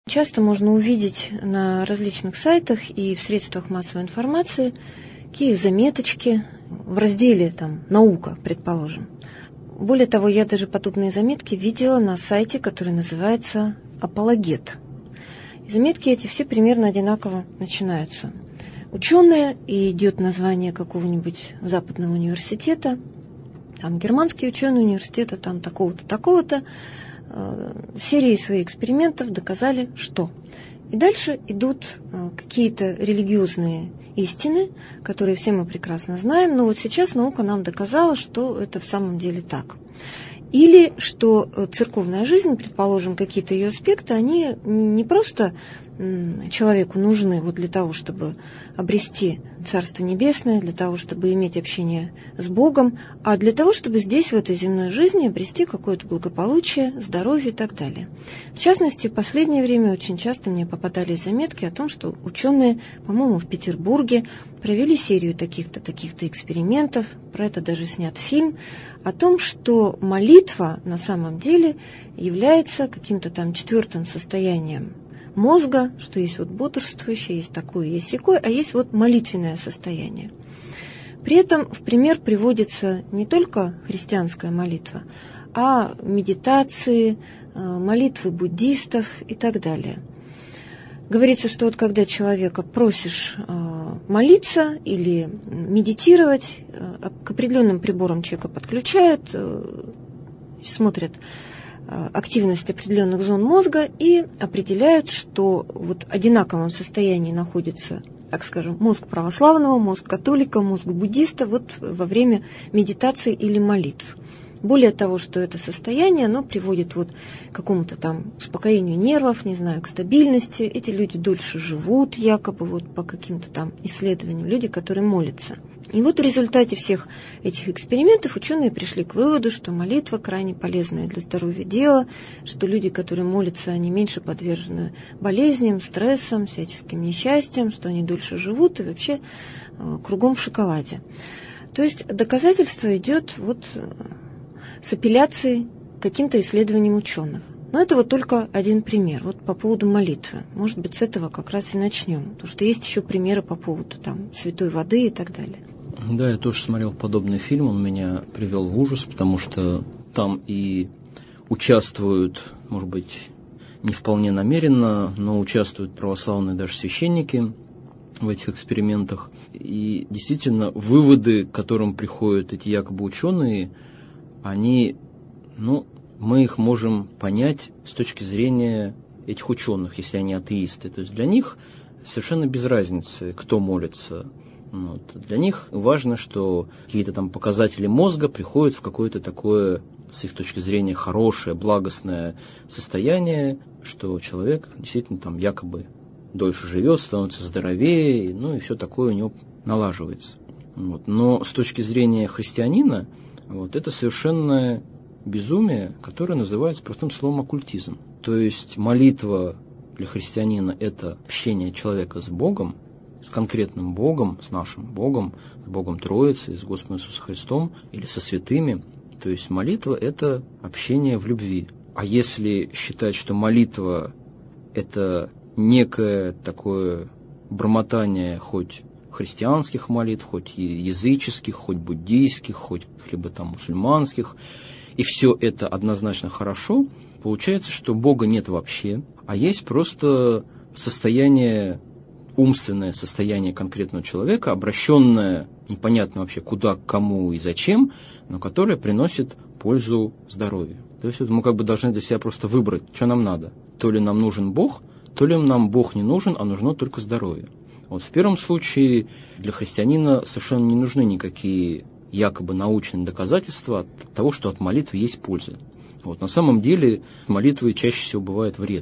Часто можно увидеть на различных сайтах и в средствах массовой информации такие заметочки в разделе «Наука», предположим. Более того, я даже подобные заметки видела на сайте, который называется «Апологет». И заметки эти все примерно одинаково начинаются. Ученые, и идет название какого-нибудь западного университета, германские ученые университета, такого-то, такого-то, серии своих экспериментов доказали, что. И дальше идут какие-то религиозные истины, которые все мы прекрасно знаем, но вот сейчас наука нам доказала, что это в самом деле так. Или что церковная жизнь, предположим, какие-то ее аспекты, они не просто человеку нужны для того, чтобы обрести Царство Небесное, для того, чтобы иметь общение с Богом, а для того, чтобы здесь, в этой земной жизни, обрести какое-то благополучие, здоровье и так далее. В частности, в последнее время очень часто мне попадались заметки о том, что ученые, по-моему, в Петербурге провели серию таких-то экспериментов, про это даже снят фильм, о том, что молитва на самом деле является каким-то четвертым состоянием мозга, что есть бодрствующее, есть такое, есть сякое, а есть молитвенное состояние. При этом в пример приводится не только христианская молитва, а медитации, молитвы буддистов и так далее. Говорится, что когда человека просишь молиться или медитировать, к определенным приборам человека подключают, смотрят активность определенных зон мозга и определяют, что в одинаковом состоянии находится, так скажем, мозг православного, мозг католика, мозг буддиста во время медитации или молитв. Более того, что это состояние, оно приводит к какому-то успокоению нервов, к стабильности. Эти люди дольше живут, якобы по каким-то исследованиям, люди, которые молятся. И в результате всех этих экспериментов ученые пришли к выводу, что молитва крайне полезное для здоровья дело, что люди, которые молятся, они меньше подвержены болезням, стрессам, всяческим несчастьям, что они дольше живут и вообще кругом в шоколаде. То есть доказательство идет с апелляцией к каким-то исследованиям ученых. Но это только один пример. По поводу молитвы. Может быть, с этого как раз и начнем. Потому что есть еще примеры по поводу святой воды и так далее. Да, я тоже смотрел подобный фильм. Он меня привел в ужас, потому что там и участвуют, может быть, не вполне намеренно, но участвуют православные даже священники в этих экспериментах. И действительно, выводы, к которым приходят эти якобы ученые, они, мы их можем понять с точки зрения этих ученых, если они атеисты. То есть для них совершенно без разницы, кто молится. Для них важно, что какие-то показатели мозга приходят в какое-то такое, с их точки зрения, хорошее, благостное состояние, что человек действительно якобы дольше живет, становится здоровее, и все такое у него налаживается. Но с точки зрения христианина, это совершенное безумие, которое называется простым словом оккультизм. То есть молитва для христианина – это общение человека с Богом, с конкретным Богом, с нашим Богом, с Богом Троицы, с Господом Иисусом Христом или со святыми. То есть молитва – это общение в любви. А если считать, что молитва – это некое такое бормотание хоть христианских молитв, хоть языческих, хоть буддийских, хоть либо мусульманских, и все это однозначно хорошо, получается, что Бога нет вообще, а есть просто состояние, умственное состояние конкретного человека, обращенное непонятно вообще куда, кому и зачем, но которое приносит пользу здоровью. То есть мы должны для себя просто выбрать, что нам надо. То ли нам нужен Бог, то ли нам Бог не нужен, а нужно только здоровье. В первом случае для христианина совершенно не нужны никакие якобы научные доказательства того, что от молитвы есть польза. На самом деле молитвы чаще всего бывает вред.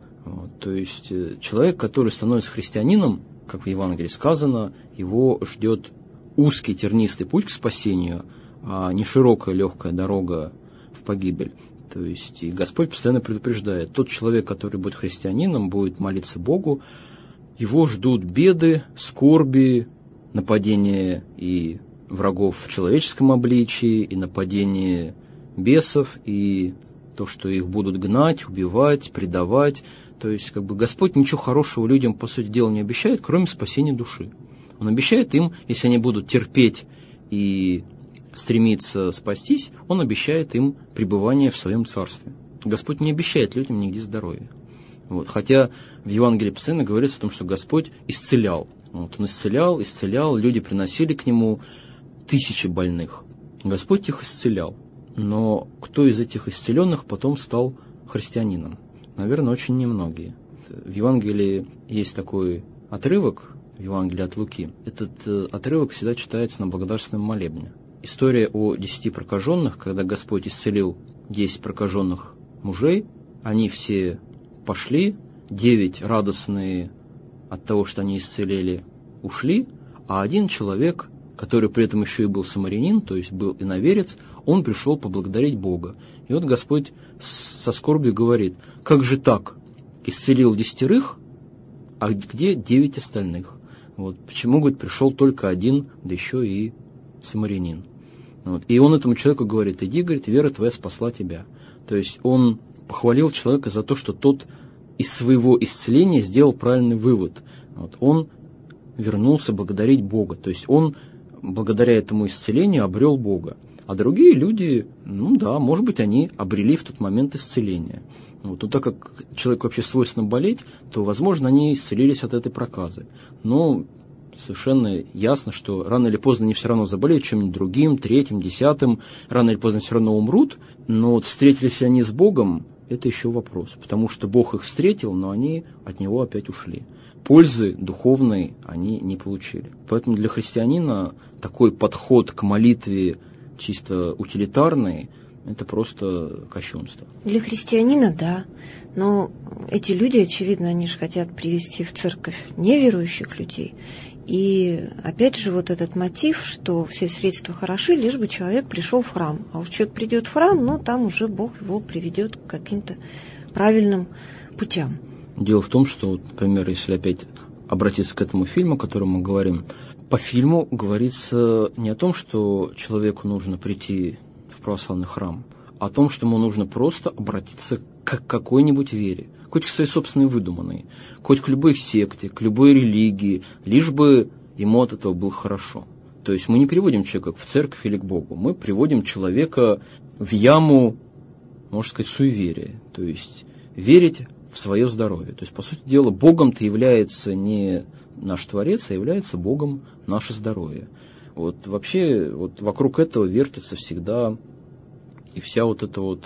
То есть человек, который становится христианином, как в Евангелии сказано, его ждет узкий тернистый путь к спасению, а не широкая легкая дорога в погибель. То есть и Господь постоянно предупреждает, тот человек, который будет христианином, будет молиться Богу, его ждут беды, скорби, нападения и врагов в человеческом обличии, и нападения бесов, и то, что их будут гнать, убивать, предавать. То есть, Господь ничего хорошего людям, по сути дела, не обещает, кроме спасения души. Он обещает им, если они будут терпеть и стремиться спастись, Он обещает им пребывание в Своем Царстве. Господь не обещает людям нигде здоровья. Хотя в Евангелии постоянно говорится о том, что Господь исцелял. Он исцелял, люди приносили к Нему тысячи больных. Господь их исцелял. Но кто из этих исцеленных потом стал христианином? Наверное, очень немногие. В Евангелии есть такой отрывок, в Евангелии от Луки. Этот отрывок всегда читается на благодарственном молебне. История о 10 прокаженных, когда Господь исцелил 10 прокаженных мужей, они все пошли, 9 радостные от того, что они исцелели, ушли, а один человек, который при этом еще и был самарянин, то есть был иноверец, он пришел поблагодарить Бога. И вот Господь со скорбью говорит: как же так? Исцелил 10, а где 9 остальных? Почему, говорит, пришел только один, да еще и самарянин? И он этому человеку говорит: иди, говорит, вера твоя спасла тебя. То есть он похвалил человека за то, что тот из своего исцеления сделал правильный вывод. Он вернулся благодарить Бога. То есть он, благодаря этому исцелению, обрел Бога. А другие люди, может быть, они обрели в тот момент исцеление. Но так как человеку вообще свойственно болеть, то, возможно, они исцелились от этой проказы. Но совершенно ясно, что рано или поздно они все равно заболеют чем-нибудь другим, 3-м, 10-м, рано или поздно все равно умрут. Но встретились ли они с Богом, это еще вопрос. Потому что Бог их встретил, но они от Него опять ушли. Пользы духовной они не получили. Поэтому для христианина такой подход к молитве чисто утилитарный – это просто кощунство. Для христианина – да. Но эти люди, очевидно, они же хотят привести в церковь неверующих людей. И опять же этот мотив, что все средства хороши, лишь бы человек пришел в храм. А уж человек придет в храм, там уже Бог его приведет к каким-то правильным путям. Дело в том, что, например, если опять обратиться к этому фильму, о котором мы говорим, по фильму говорится не о том, что человеку нужно прийти в православный храм, а о том, что ему нужно просто обратиться к какой-нибудь вере, хоть к своей собственной выдуманной, хоть к любой секте, к любой религии, лишь бы ему от этого было хорошо. То есть мы не приводим человека в церковь или к Богу, мы приводим человека в яму, можно сказать, суеверия, то есть верить в свое здоровье. То есть, по сути дела, Богом-то является не наш Творец, а является Богом наше здоровье. Вообще, вокруг этого вертится всегда и вся эта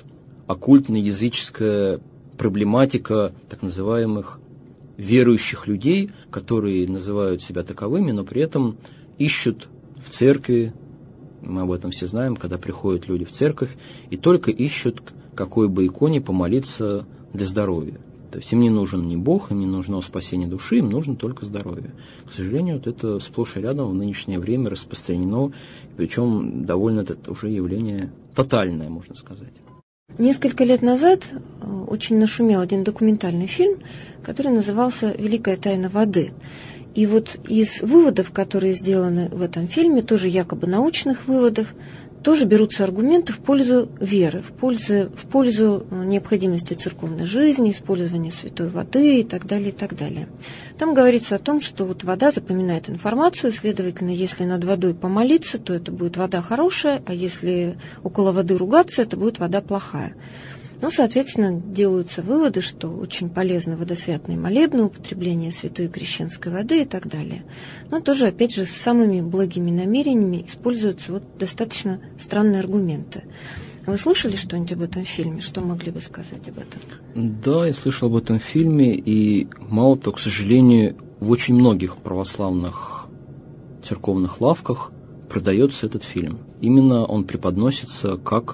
оккультно-языческая проблематика так называемых верующих людей, которые называют себя таковыми, но при этом ищут в церкви, мы об этом все знаем, когда приходят люди в церковь, и только ищут какой бы иконе помолиться для здоровья. То есть им не нужен ни Бог, им не нужно спасение души, им нужно только здоровье. К сожалению, это сплошь и рядом в нынешнее время распространено, причем довольно это уже явление тотальное, можно сказать. Несколько лет назад очень нашумел один документальный фильм, который назывался «Великая тайна воды». И из выводов, которые сделаны в этом фильме, тоже якобы научных выводов, тоже берутся аргументы в пользу веры, в пользу необходимости церковной жизни, использования святой воды и так далее, и так далее. Там говорится о том, что вода запоминает информацию, следовательно, если над водой помолиться, то это будет вода хорошая, а если около воды ругаться, это будет вода плохая. Соответственно, делаются выводы, что очень полезны водосвятные молебны, употребление святой крещенской воды и так далее. Но тоже, опять же, с самыми благими намерениями используются достаточно странные аргументы. Вы слышали что-нибудь об этом фильме? Что могли бы сказать об этом? Да, я слышал об этом фильме, и мало того, к сожалению, в очень многих православных церковных лавках продается этот фильм. Именно он преподносится как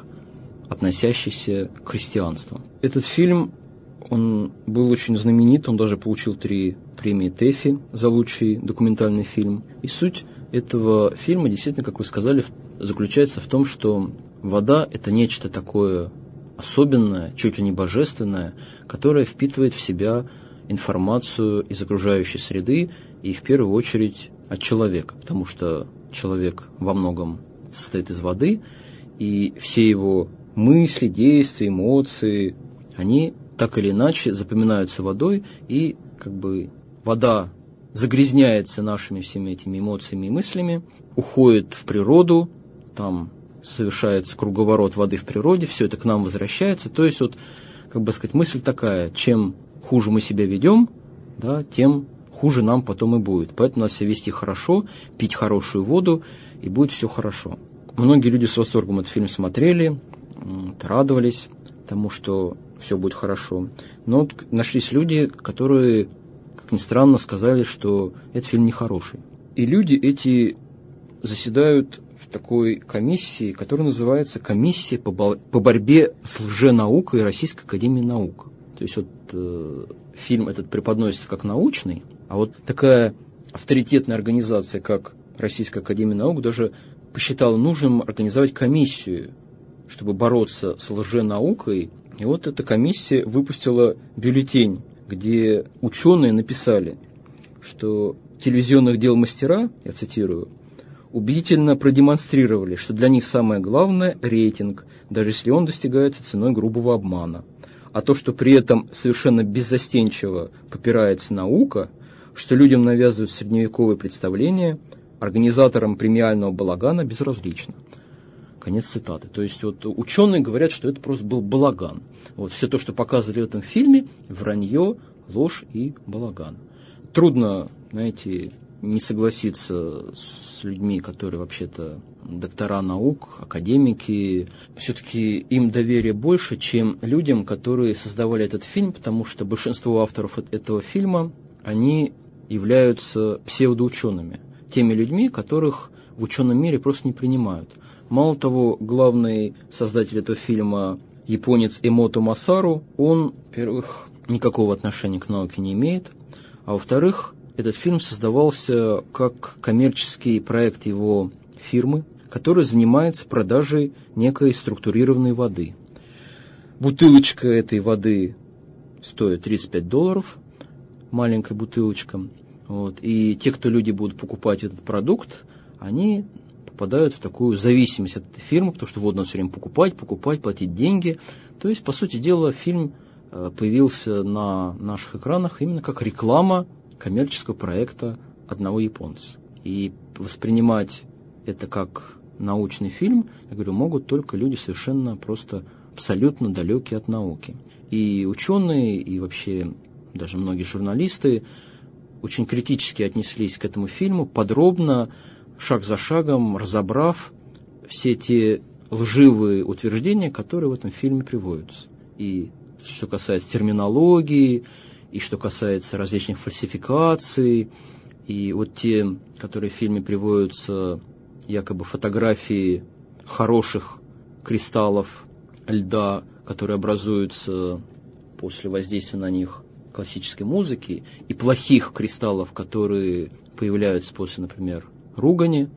относящийся к христианству. Этот фильм, он был очень знаменит, он даже получил 3 премии ТЭФИ за лучший документальный фильм. И суть этого фильма, действительно, как вы сказали, заключается в том, что вода – это нечто такое особенное, чуть ли не божественное, которое впитывает в себя информацию из окружающей среды и, в первую очередь, от человека, потому что человек во многом состоит из воды, и все его мысли, действия, эмоции, они так или иначе запоминаются водой, и как бы вода загрязняется нашими всеми этими эмоциями и мыслями, уходит в природу, там совершается круговорот воды в природе, все это к нам возвращается. То есть, вот, как бы сказать, мысль такая: чем хуже мы себя ведем, да, тем хуже нам потом и будет. Поэтому надо себя вести хорошо, пить хорошую воду, и будет все хорошо. Многие люди с восторгом этот фильм смотрели, радовались тому, что все будет хорошо. Но вот нашлись люди, которые, как ни странно, сказали, что этот фильм нехороший. И люди эти заседают в такой комиссии, которая называется «Комиссия по борьбе с лженаукой Российской академии наук». То есть вот фильм этот преподносится как научный, а вот такая авторитетная организация, как Российская академия наук, даже посчитала нужным организовать комиссию, чтобы бороться с лженаукой. И вот эта комиссия выпустила бюллетень, где ученые написали, что телевизионных дел мастера, я цитирую, убедительно продемонстрировали, что для них самое главное – рейтинг, даже если он достигается ценой грубого обмана. А то, что при этом совершенно беззастенчиво попирается наука, что людям навязывают средневековые представления, организаторам премиального балагана безразлично. Конец цитаты. То есть вот ученые говорят, что это просто был балаган. Вот все то, что показывали в этом фильме, вранье, ложь и балаган. Трудно, знаете, не согласиться с людьми, которые вообще-то доктора наук, академики. Все-таки им доверие больше, чем людям, которые создавали этот фильм, потому что большинство авторов этого фильма, они являются псевдоучеными, теми людьми, которых в ученом мире просто не принимают. Мало того, главный создатель этого фильма, японец Эмото Масару, он, во-первых, никакого отношения к науке не имеет, а во-вторых, этот фильм создавался как коммерческий проект его фирмы, который занимается продажей некой структурированной воды. Бутылочка этой воды стоит $35, маленькая бутылочка. Вот. И те, кто люди будут покупать этот продукт, они попадают в такую зависимость от этой фирмы, потому что вот надо все время покупать, платить деньги. То есть, по сути дела, фильм появился на наших экранах именно как реклама коммерческого проекта одного японца. И воспринимать это как научный фильм, я говорю, могут только люди совершенно просто абсолютно далекие от науки. И ученые, и вообще даже многие журналисты очень критически отнеслись к этому фильму, подробно, шаг за шагом разобрав все те лживые утверждения, которые в этом фильме приводятся. И что касается терминологии, и что касается различных фальсификаций, и вот те, которые в фильме приводятся, якобы фотографии хороших кристаллов льда, которые образуются после воздействия на них классической музыки, и плохих кристаллов, которые появляются после, например, ругани,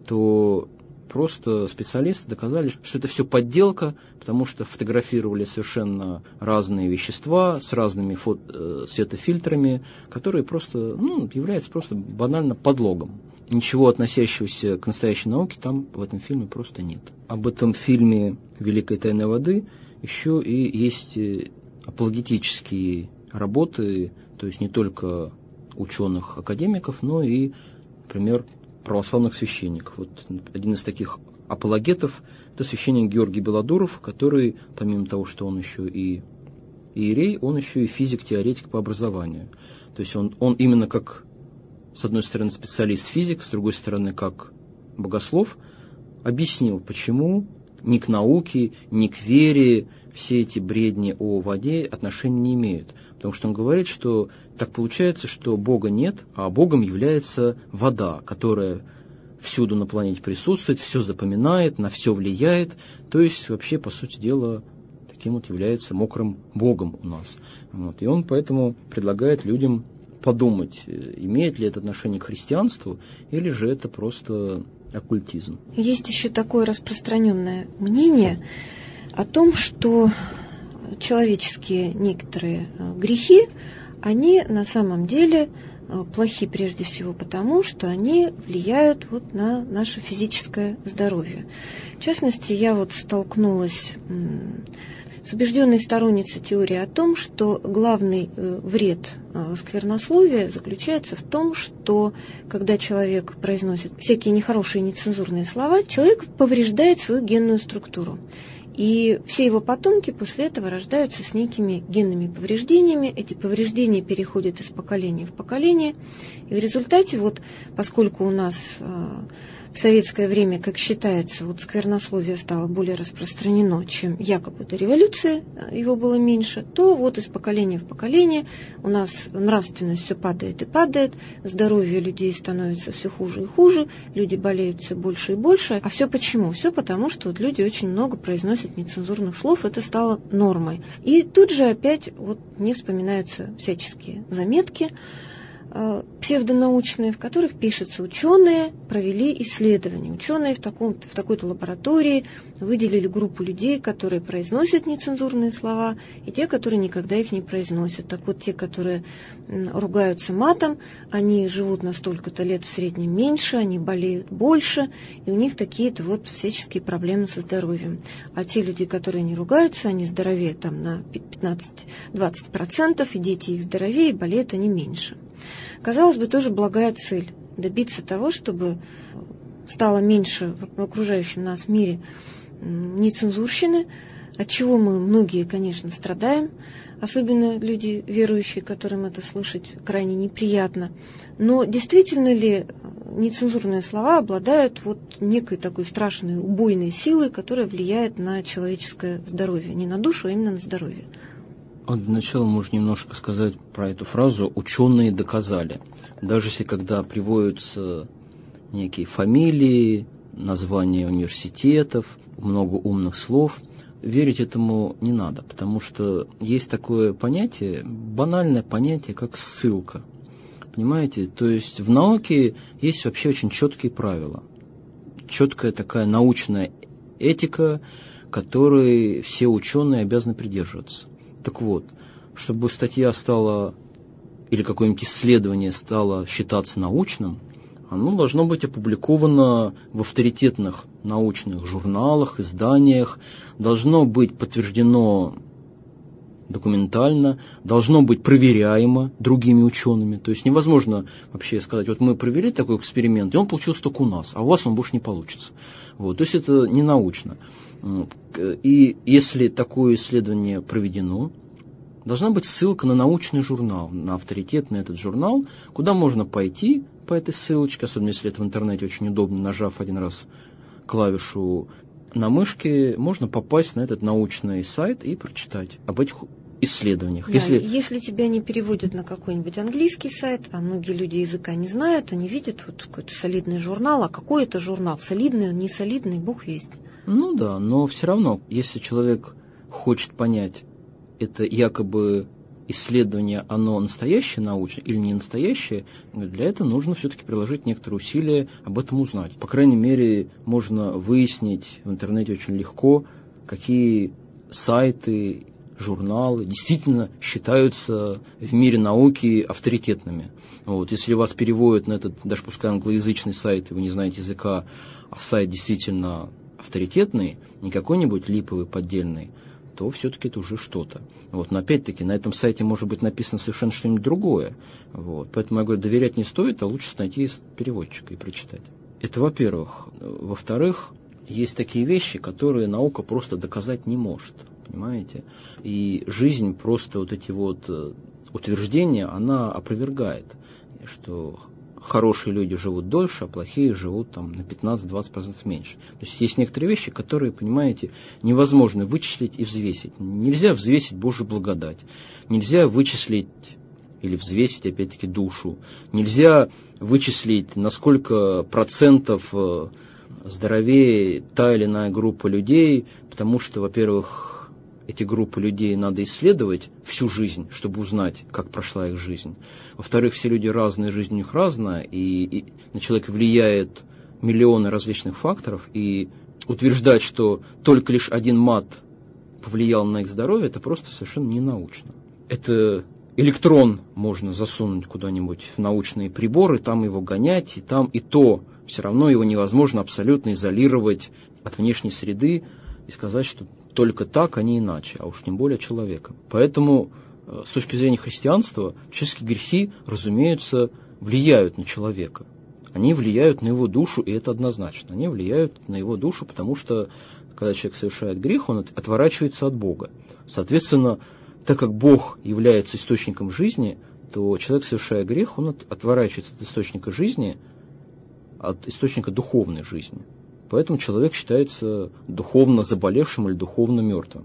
то просто специалисты доказали, что это все подделка, потому что фотографировали совершенно разные вещества с разными светофильтрами, которые просто являются просто банально подлогом. Ничего относящегося к настоящей науке там в этом фильме просто нет. Об этом фильме «Великая тайна воды» еще и есть апологетические работы, то есть не только ученых-академиков, но и, например, православных священников. Вот один из таких апологетов – это священник Георгий Белодуров, который, помимо того, что он еще и иерей, он еще и физик-теоретик по образованию. То есть он именно как, с одной стороны, специалист-физик, с другой стороны, как богослов, объяснил, почему ни к науке, ни к вере все эти бредни о воде отношения не имеют. Потому что он говорит, что так получается, что Бога нет, а Богом является вода, которая всюду на планете присутствует, все запоминает, на все влияет. То есть вообще, по сути дела, таким вот является мокрым Богом у нас. Вот. И он поэтому предлагает людям подумать, имеет ли это отношение к христианству, или же это просто оккультизм. Есть еще такое распространенное мнение о том, что человеческие некоторые грехи, они на самом деле плохи прежде всего потому, что они влияют вот на наше физическое здоровье. В частности, я вот столкнулась с убежденной сторонницей теории о том, что главный вред сквернословия заключается в том, что когда человек произносит всякие нехорошие нецензурные слова, человек повреждает свою генную структуру. И все его потомки после этого рождаются с некими генными повреждениями. Эти повреждения переходят из поколения в поколение. И в результате, вот, поскольку у нас в советское время, как считается, вот сквернословие стало более распространено, чем якобы до революции его было меньше, то вот из поколения в поколение у нас нравственность все падает и падает, здоровье людей становится все хуже и хуже, люди болеют все больше и больше. А все почему? Все потому, что вот люди очень много произносят нецензурных слов, это стало нормой. И тут же опять вот не вспоминаются всяческие заметки псевдонаучные, в которых пишется: ученые провели исследования, ученые в такой-то лаборатории выделили группу людей, которые произносят нецензурные слова, и те, которые никогда их не произносят. Так вот, те, которые ругаются матом, они живут на столько-то лет в среднем меньше, они болеют больше, и у них такие-то вот всяческие проблемы со здоровьем. А те люди, которые не ругаются, они здоровее там на 15-20%, и дети их здоровее, и болеют они меньше. Казалось бы, тоже благая цель – добиться того, чтобы стало меньше в окружающем нас мире нецензурщины, от чего мы многие, конечно, страдаем, особенно люди верующие, которым это слышать крайне неприятно. Но действительно ли нецензурные слова обладают вот некой такой страшной убойной силой, которая влияет на человеческое здоровье, не на душу, а именно на здоровье? Для начала можно немножко сказать про эту фразу «ученые доказали». Даже если когда приводятся некие фамилии, названия университетов, много умных слов, верить этому не надо, потому что есть такое понятие, банальное понятие, как ссылка. Понимаете? То есть в науке есть вообще очень четкие правила, четкая такая научная этика, которой все ученые обязаны придерживаться. Так вот, чтобы статья стала, или какое-нибудь исследование стало считаться научным, оно должно быть опубликовано в авторитетных научных журналах, изданиях, должно быть подтверждено документально, должно быть проверяемо другими учеными. То есть невозможно вообще сказать: вот мы провели такой эксперимент, и он получился только у нас, а у вас он больше не получится. Вот. То есть это не научно. И если такое исследование проведено, должна быть ссылка на научный журнал, на авторитетный этот журнал, куда можно пойти по этой ссылочке, особенно если это в интернете очень удобно, нажав один раз клавишу на мышке, можно попасть на этот научный сайт и прочитать об этих исследованиях. Да, если тебя не переводят на какой-нибудь английский сайт, а многие люди языка не знают, они видят вот какой-то солидный журнал, а какой это журнал? Солидный он, не солидный, бог весть. Ну да, но все равно, если человек хочет понять, это якобы исследование, оно настоящее научное или не настоящее, для этого нужно все-таки приложить некоторые усилия об этом узнать. По крайней мере, можно выяснить в интернете очень легко, какие сайты, журналы действительно считаются в мире науки авторитетными. Вот, если вас переводят на этот, даже пускай англоязычный сайт, и вы не знаете языка, а сайт действительно авторитетный, не какой-нибудь липовый, поддельный, то все-таки это уже что-то. Вот. Но опять-таки на этом сайте может быть написано совершенно что-нибудь другое. Вот. Поэтому я говорю, доверять не стоит, а лучше найти переводчика и прочитать. Это во-первых. Во-вторых, есть такие вещи, которые наука просто доказать не может. Понимаете? И жизнь просто вот эти вот утверждения, она опровергает, что хорошие люди живут дольше, а плохие живут там на 15-20% меньше. То есть есть некоторые вещи, которые, понимаете, невозможно вычислить и взвесить. Нельзя взвесить Божью благодать. Нельзя вычислить или взвесить, опять-таки, душу. Нельзя вычислить, на сколько процентов здоровее та или иная группа людей, потому что, во-первых, эти группы людей надо исследовать всю жизнь, чтобы узнать, как прошла их жизнь. Во-вторых, все люди разные, жизнь у них разная, и на человека влияет миллионы различных факторов, и утверждать, что только лишь один мат повлиял на их здоровье, это просто совершенно не научно. Это электрон можно засунуть куда-нибудь в научные приборы, там его гонять, и там и то все равно его невозможно абсолютно изолировать от внешней среды и сказать, что только так, а не иначе, а уж тем более человеком. Поэтому с точки зрения христианства человеческие грехи, разумеется, влияют на человека. Они влияют на его душу, и это однозначно. Они влияют на его душу, потому что, когда человек совершает грех, он отворачивается от Бога. Соответственно, так как Бог является источником жизни, то человек, совершая грех, он отворачивается от источника жизни, от источника духовной жизни. Поэтому человек считается духовно заболевшим или духовно мертвым.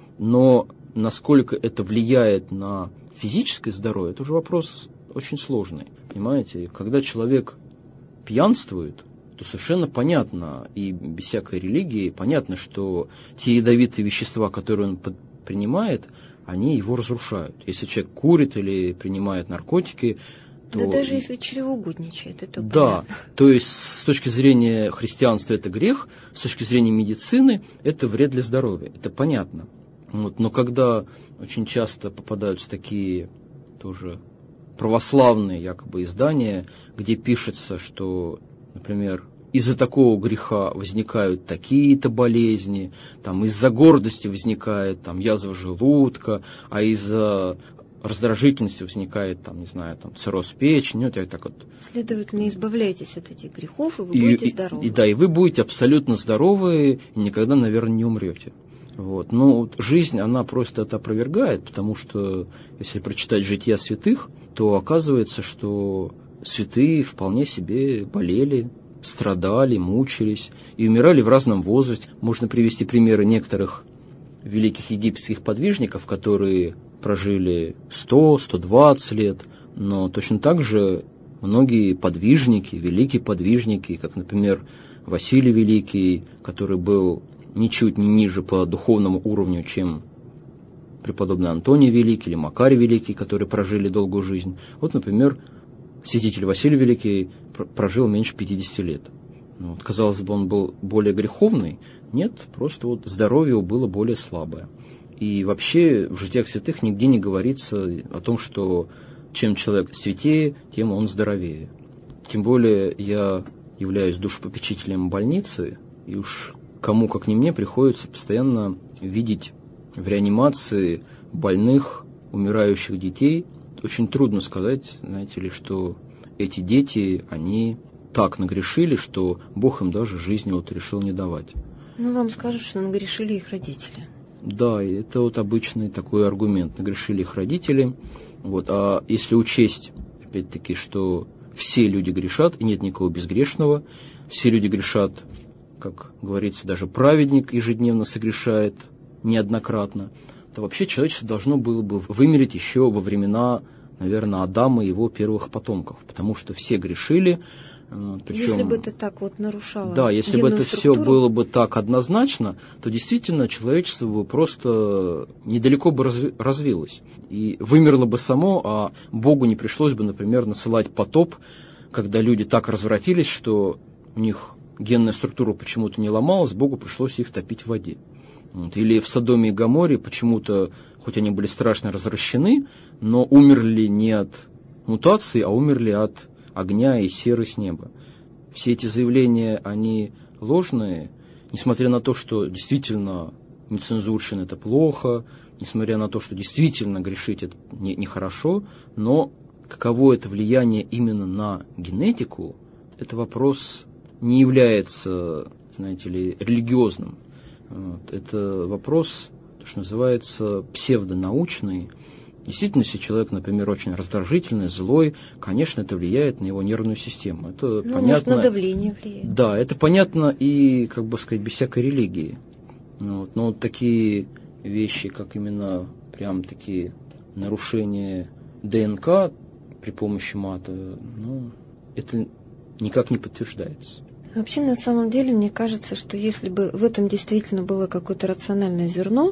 Но насколько это влияет на физическое здоровье, это уже вопрос очень сложный. Понимаете, когда человек пьянствует, то совершенно понятно, и без всякой религии, понятно, что те ядовитые вещества, которые он принимает, они его разрушают. Если человек курит или принимает наркотики, то... Да даже если чревоугодничает, это да, понятно. То есть с точки зрения христианства это грех, с точки зрения медицины это вред для здоровья, это понятно. Вот, но когда очень часто попадаются такие тоже православные якобы издания, где пишется, что, например, из-за такого греха возникают такие-то болезни, там, из-за гордости возникает там, язва желудка, а из-за раздражительности возникает, там, не знаю, там, цирроз печени, вот так вот. Следовательно, избавляйтесь от этих грехов, и вы будете здоровы. И вы будете абсолютно здоровы, и никогда, наверное, не умрете. Вот. Но жизнь, она просто это опровергает, потому что, если прочитать «Жития святых», то оказывается, что святые вполне себе болели, страдали, мучились и умирали в разном возрасте. Можно привести примеры некоторых великих египетских подвижников, которые прожили 100, 120 лет, но точно так же многие подвижники, великие подвижники, как, например, Василий Великий, который был ничуть не ниже по духовному уровню, чем преподобный Антоний Великий или Макарий Великий, которые прожили долгую жизнь. Вот, например, святитель Василий Великий прожил меньше 50 лет. Вот, казалось бы, он был более греховный. Нет, просто вот здоровье его было более слабое. И вообще в житиях святых нигде не говорится о том, что чем человек святее, тем он здоровее. Тем более я являюсь душепопечителем больницы, и уж кому, как не мне, приходится постоянно видеть в реанимации больных, умирающих детей. Очень трудно сказать, знаете ли, что эти дети, они так нагрешили, что Бог им даже жизни вот решил не давать. Ну, вам скажут, что нагрешили их родители. Да, это вот обычный такой аргумент. Нагрешили их родители. Вот. А если учесть, опять-таки, что все люди грешат, и нет никого безгрешного, все люди грешат, как говорится, даже праведник ежедневно согрешает неоднократно, то вообще человечество должно было бы вымереть еще во времена, наверное, Адама и его первых потомков, потому что все грешили. Причем, если бы это так вот нарушало. Да, если бы это все было бы так однозначно, то действительно человечество бы просто недалеко бы развилось. И вымерло бы само, а Богу не пришлось бы, например, насылать потоп, когда люди так развратились, что у них генная структура почему-то не ломалась, Богу пришлось их топить в воде. Вот. Или в Содоме и Гоморе почему-то, хоть они были страшно развращены, но умерли не от мутации, а умерли от огня и серы с неба. Все эти заявления, они ложные, несмотря на то, что действительно нецензурщина – это плохо, несмотря на то, что действительно грешить – это нехорошо, но каково это влияние именно на генетику, это вопрос не является, знаете ли, религиозным. Вот. Это вопрос, что называется, псевдонаучный. Действительно, если человек, например, очень раздражительный, злой, конечно, это влияет на его нервную систему. Это понятно. Может, на давление влияет. Да, это понятно и, как бы сказать, без всякой религии. Вот. Но вот такие вещи, как именно прям такие нарушения ДНК при помощи мата, ну, это никак не подтверждается. Вообще, на самом деле, мне кажется, что если бы в этом действительно было какое-то рациональное зерно,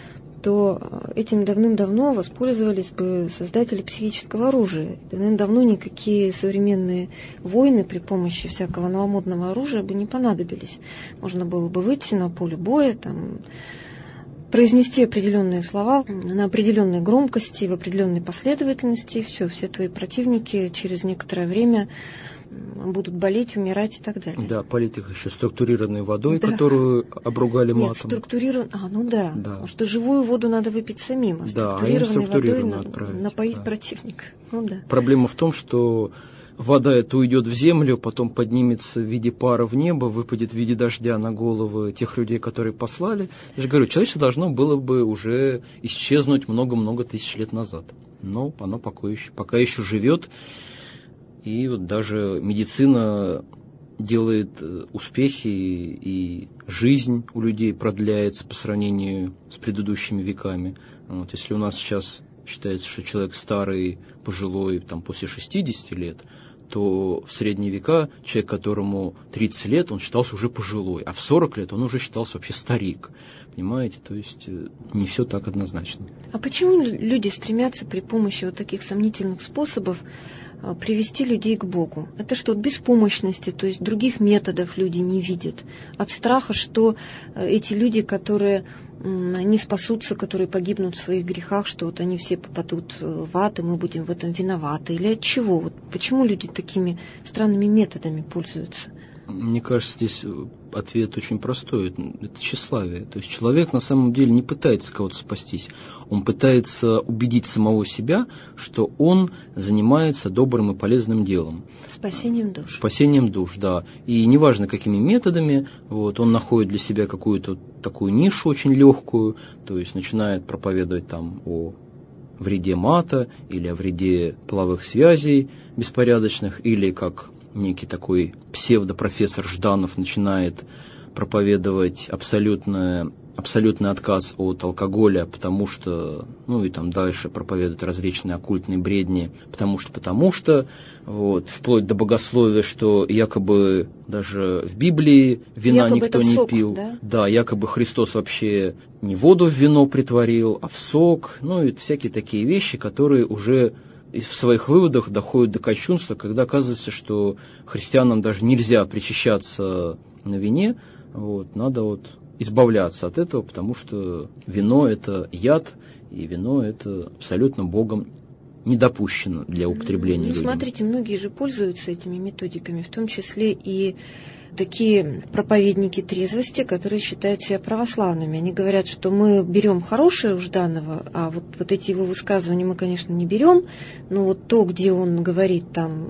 то этим давным-давно воспользовались бы создатели психического оружия. Давным-давно никакие современные войны при помощи всякого новомодного оружия бы не понадобились. Можно было бы выйти на поле боя, там, произнести определенные слова на определенной громкости, в определенной последовательности, и все твои противники через некоторое время будут болеть, умирать и так далее. Да, полить их еще структурированной водой, которую обругали матом. Нет, да. Потому что живую воду надо выпить самим, а структурированной водой напоить противника. Да. Проблема в том, что вода эта уйдет в землю, потом поднимется в виде пара в небо, выпадет в виде дождя на головы тех людей, которые послали. Я же говорю, человечество должно было бы уже исчезнуть много-много тысяч лет назад. Но оно пока еще живет. И вот даже медицина делает успехи, и жизнь у людей продляется по сравнению с предыдущими веками. Вот, если у нас сейчас считается, что человек старый, пожилой, после 60 лет, то в средние века человек, которому 30 лет, он считался уже пожилой, а в 40 лет он уже считался вообще старик. Понимаете? То есть не все так однозначно. А почему люди стремятся при помощи вот таких сомнительных способов привести людей к Богу? Это что, от беспомощности, то есть других методов люди не видят, от страха, что эти люди, которые не спасутся, которые погибнут в своих грехах, что вот они все попадут в ад, и мы будем в этом виноваты? Или от чего? Вот почему люди такими странными методами пользуются? Мне кажется, здесь ответ очень простой. Это тщеславие. То есть человек на самом деле не пытается кого-то спастись. Он пытается убедить самого себя, что он занимается добрым и полезным делом. Спасением душ. Спасением душ, да. И неважно, какими методами, он находит для себя какую-то такую нишу очень легкую, то есть начинает проповедовать о вреде мата или о вреде половых связей беспорядочных, или как некий такой псевдопрофессор Жданов начинает проповедовать абсолютный отказ от алкоголя, потому что, и дальше проповедует различные оккультные бредни, потому что, вплоть до богословия, что якобы даже в Библии вина якобы никто не пил. Да? Да, якобы Христос вообще не воду в вино притворил, а в сок, и всякие такие вещи, которые уже в своих выводах доходит до кощунства, когда оказывается, что христианам даже нельзя причащаться на вине, надо избавляться от этого, потому что вино – это яд, и вино – это абсолютно Богом не допущено для употребления людьми. Смотрите, многие же пользуются этими методиками, в том числе и такие проповедники трезвости, которые считают себя православными. Они говорят, что мы берем хорошее у Жданова, а вот эти его высказывания мы, конечно, не берем, но то, где он говорит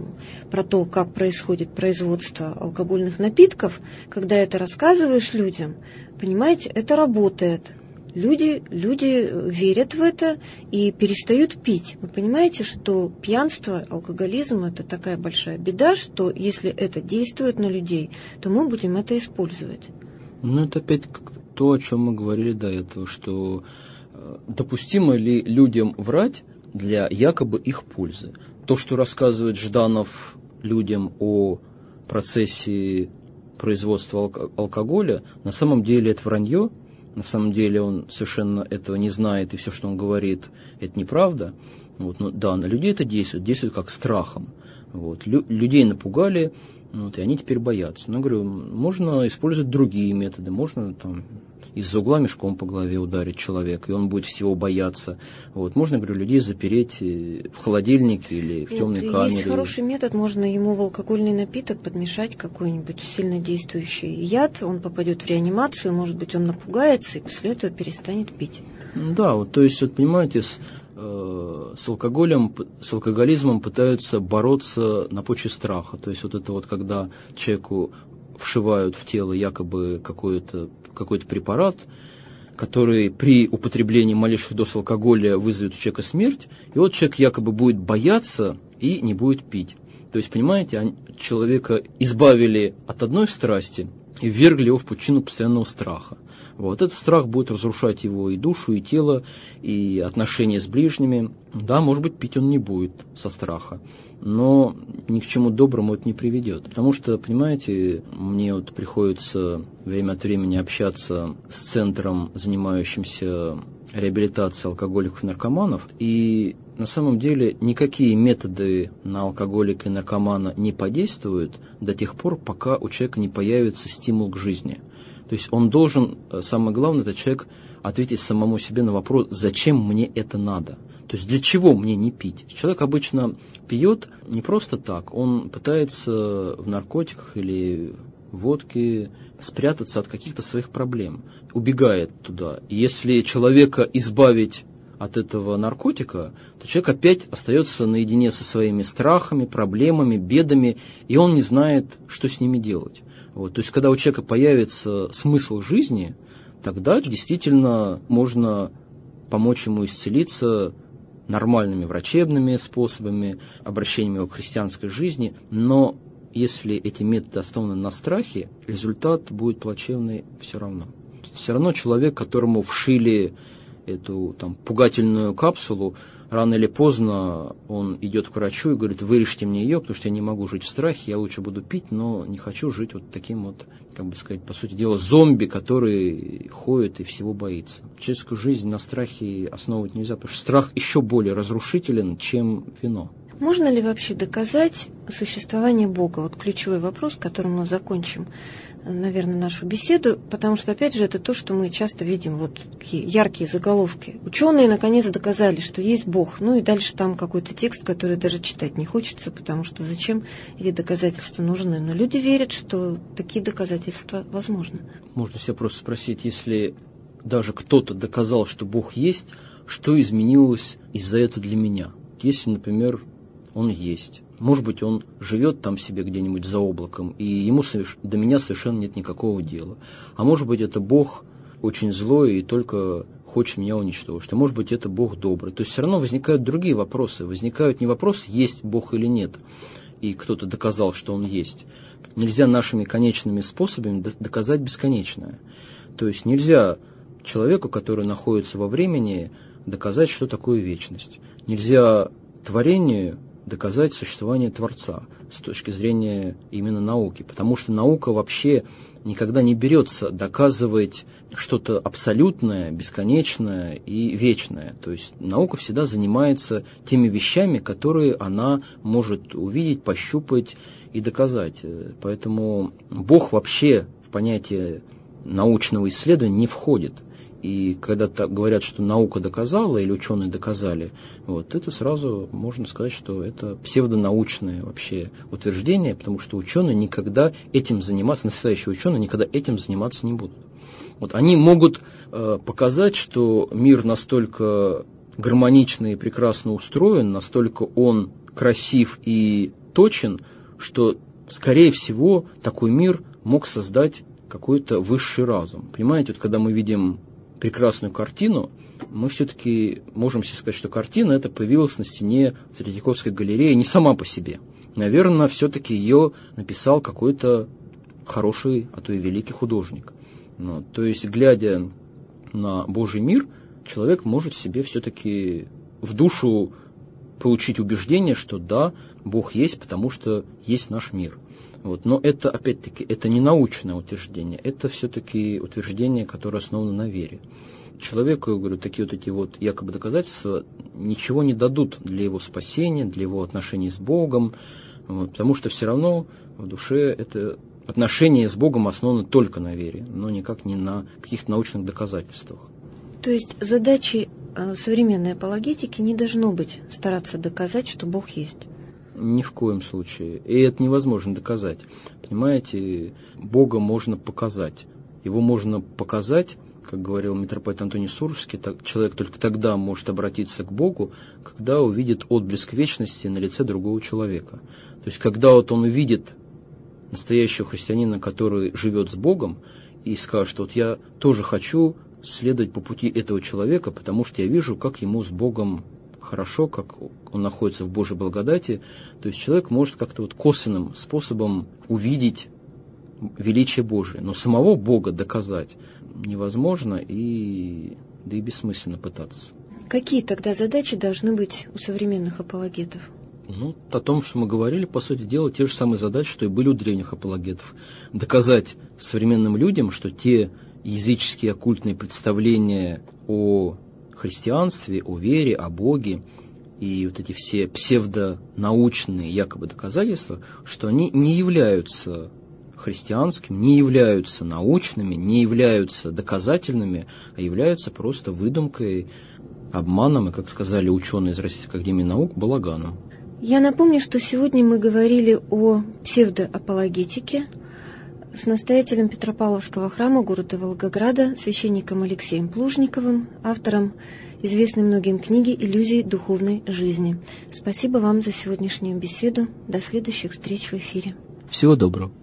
про то, как происходит производство алкогольных напитков, когда это рассказываешь людям, понимаете, это работает. Люди верят в это и перестают пить. Вы понимаете, что пьянство, алкоголизм – это такая большая беда, что если это действует на людей, то мы будем это использовать. Это опять то, о чем мы говорили до этого, что допустимо ли людям врать для якобы их пользы. То, что рассказывает Жданов людям о процессе производства алкоголя, на самом деле это вранье. На самом деле он совершенно этого не знает, и все, что он говорит, это неправда. На людей это действует как страхом. Людей напугали, и они теперь боятся. Но, говорю, можно использовать другие методы. Можно из-за угла мешком по голове ударить человека, и он будет всего бояться. Можно, говорю, людей запереть в холодильнике или в темной камере. Есть хороший метод, можно ему в алкогольный напиток подмешать какой-нибудь сильнодействующий яд, он попадет в реанимацию, может быть, он напугается и после этого перестанет пить. Да, то есть, понимаете, с алкоголизмом пытаются бороться на почве страха. То есть когда человеку вшивают в тело якобы какой-то препарат, который при употреблении малейших доз алкоголя вызовет у человека смерть, и человек якобы будет бояться и не будет пить. То есть, понимаете, человека избавили от одной страсти и ввергли его в пучину постоянного страха. Этот страх будет разрушать его и душу, и тело, и отношения с ближними. Да, может быть, пить он не будет со страха, но ни к чему доброму это не приведет. Потому что, понимаете, мне приходится время от времени общаться с центром, занимающимся реабилитацией алкоголиков и наркоманов, и на самом деле никакие методы на алкоголика и наркомана не подействуют до тех пор, пока у человека не появится стимул к жизни. То есть он должен, самое главное, этот человек ответить самому себе на вопрос, зачем мне это надо. То То есть для чего мне не пить? Человек обычно пьет не просто так, он пытается в наркотиках или в водке спрятаться от каких-то своих проблем, убегает туда. И если человека избавить от этого наркотика, то человек опять остается наедине со своими страхами, проблемами, бедами, и он не знает, что с ними делать. Вот. То есть когда у человека появится смысл жизни, тогда действительно можно помочь ему исцелиться нормальными врачебными способами, обращением его к христианской жизни, но если эти методы основаны на страхе, результат будет плачевный все равно. Все равно человек, которому вшили эту пугательную капсулу, рано или поздно он идет к врачу и говорит: вырежьте мне ее, потому что я не могу жить в страхе, я лучше буду пить, но не хочу жить вот таким вот, по сути дела, зомби, который ходит и всего боится. Человеческую жизнь на страхе основывать нельзя, потому что страх еще более разрушителен, чем вино. Можно ли вообще доказать существование Бога? Вот ключевой вопрос, которым мы закончим, наверное, нашу беседу, потому что, опять же, это то, что мы часто видим, вот такие яркие заголовки. Ученые наконец доказали, что есть Бог. Ну и дальше там какой-то текст, который даже читать не хочется, потому что зачем эти доказательства нужны? Но люди верят, что такие доказательства возможны. Можно себя просто спросить, если даже кто-то доказал, что Бог есть, что изменилось из-за этого для меня? Если, например, он есть. Может быть, он живет там себе где-нибудь за облаком, и ему до меня совершенно нет никакого дела. А может быть, это Бог очень злой и только хочет меня уничтожить. А может быть, это Бог добрый. То есть все равно возникают другие вопросы. Возникают не вопросы, есть Бог или нет, и кто-то доказал, что он есть. Нельзя нашими конечными способами доказать бесконечное. То есть нельзя человеку, который находится во времени, доказать, что такое вечность. Нельзя творению доказать существование Творца с точки зрения именно науки, потому что наука вообще никогда не берется доказывать что-то абсолютное, бесконечное и вечное. То есть наука всегда занимается теми вещами, которые она может увидеть, пощупать и доказать. Поэтому Бог вообще в понятие научного исследования не входит. И когда говорят, что наука доказала или ученые доказали, вот это сразу можно сказать, что это псевдонаучное вообще утверждение, потому что ученые никогда этим заниматься, настоящие ученые никогда этим заниматься не будут. Вот они могут показать, что мир настолько гармонично и прекрасно устроен, настолько он красив и точен, что, скорее всего, такой мир мог создать какой-то высший разум. Понимаете, вот когда мы видим прекрасную картину, мы все-таки можем себе сказать, что картина эта появилась на стене Третьяковской галереи не сама по себе. Наверное, все-таки ее написал какой-то хороший, а то и великий художник. То есть, глядя на Божий мир, человек может себе все-таки в душу получить убеждение, что да, Бог есть, потому что есть наш мир. Вот. Но это, опять-таки, это не научное утверждение, это все-таки утверждение, которое основано на вере. Человеку, я говорю, такие вот эти вот якобы доказательства ничего не дадут для его спасения, для его отношений с Богом, вот, потому что все равно в душе это отношение с Богом основано только на вере, но никак не на каких-то научных доказательствах. То есть задачей современной апологетики не должно быть стараться доказать, что Бог есть? Ни в коем случае. И это невозможно доказать. Понимаете, Бога можно показать. Его можно показать, как говорил митрополит Антоний Сурожский, человек только тогда может обратиться к Богу, когда увидит отблеск вечности на лице другого человека. То есть, когда вот он увидит настоящего христианина, который живет с Богом, и скажет, вот я тоже хочу следовать по пути этого человека, потому что я вижу, как ему с Богом хорошо, как он находится в Божьей благодати. То есть человек может как-то вот косвенным способом увидеть величие Божие. Но самого Бога доказать невозможно да и бессмысленно пытаться. Какие тогда задачи должны быть у современных апологетов? О том, что мы говорили, по сути дела, те же самые задачи, что и были у древних апологетов. Доказать современным людям, что те языческие оккультные представления о христианстве, о вере, о Боге и вот эти все псевдонаучные якобы доказательства, что они не являются христианскими, не являются научными, не являются доказательными, а являются просто выдумкой обманом и, как сказали ученые из Российской академии наук, балаганом. Я напомню, что сегодня мы говорили о псевдоапологетике с настоятелем Петропавловского храма города Волгограда, священником Алексеем Плужниковым, автором известной многим книги «Иллюзии духовной жизни». Спасибо вам за сегодняшнюю беседу. До следующих встреч в эфире. Всего доброго.